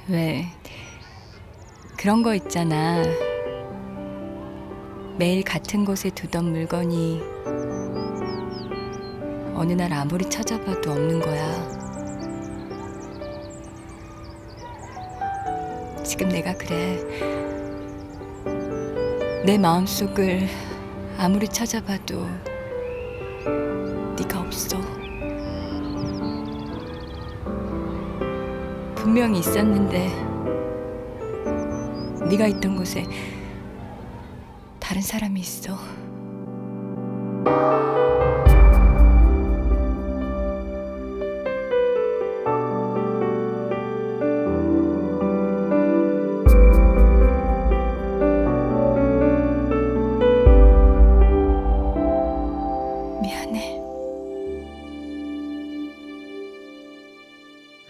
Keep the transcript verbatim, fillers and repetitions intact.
왜 그런 거 있잖아. 매일 같은 곳에 두던 물건이 어느 날 아무리 찾아봐도 없는 거야. 지금 내가 그래. 내 마음속을 아무리 찾아봐도 네가 없어. 분명히 있었는데 네가 있던 곳에 다른 사람이 있어.